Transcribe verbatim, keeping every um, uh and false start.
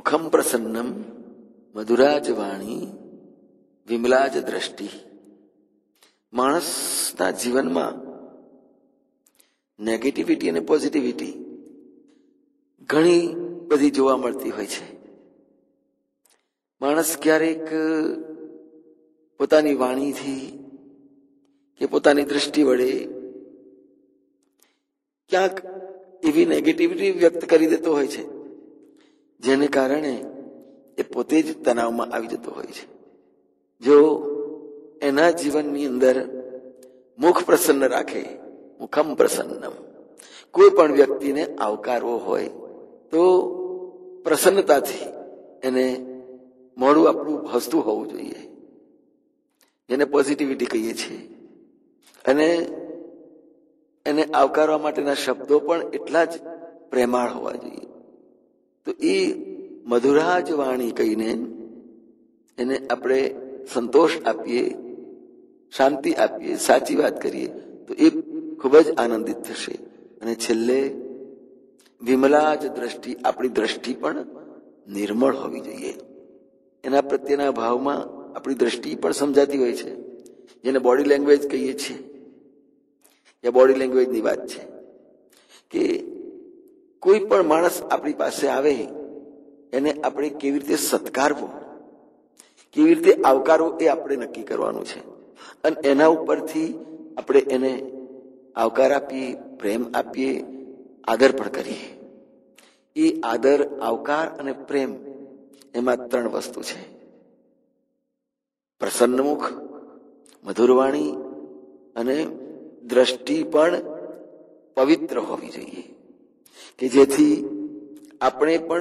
મુખમ પ્રસન્નમ મધુરાજ વાણી વિમલાજ દ્રષ્ટિ. માણસના જીવનમાં નેગેટિવિટી અને પોઝિટિવિટી ઘણી બધી જોવા મળતી હોય છે. માણસ ક્યારેક પોતાની વાણીથી કે પોતાની દ્રષ્ટિ વડે ક્યાંક એવી નેગેટિવિટી વ્યક્ત કરી દેતો હોય છે જેને કારણે એ પોતે જ તણાવમાં આવી જતો હોય છે. જો એના જીવનની અંદર મુખ પ્રસન્ન રાખે, મુખમ પ્રસન્નમ, કોઈ પણ વ્યક્તિને આવકારવો હોય તો પ્રસન્નતાથી એને મોઢું આપણું હસતું હોવું જોઈએ, જેને પોઝિટિવિટી કહીએ છીએ. અને એને આવકારવા માટેના શબ્દો પણ એટલા જ પ્રેમાળ હોવા જોઈએ. તો એ મધુરાજ વાણી કહીને એને આપણે સંતોષ આપીએ, શાંતિ આપીએ, સાચી વાત કરીએ તો એ ખૂબ જ આનંદિત થશે. અને છેલ્લે વિમલા જ દ્રષ્ટિ, આપણી દ્રષ્ટિ પણ નિર્મળ હોવી જોઈએ. એના પ્રત્યેના ભાવમાં આપણી દ્રષ્ટિ પણ સમજાતી હોય છે, જેને બોડી લેંગ્વેજ કહીએ છીએ. એ બોડી લેંગ્વેજની વાત છે કે કોઈ પણ માણસ આપણી પાસે આવે એને આપણે કેવી રીતે સત્કારવો, કેવી રીતે આવકારવો એ આપણે નક્કી કરવાનું છે. અને એના ઉપરથી આપણે એને આવકાર આપીએ, પ્રેમ આપીએ, આદર પણ કરીએ. એ આદર, આવકાર અને પ્રેમ એમાં ત્રણ વસ્તુ છે. પ્રસન્ન મુખ, મધુરવાણી અને દ્રષ્ટિ પણ પવિત્ર હોવી જોઈએ કે જેથી આપણે પણ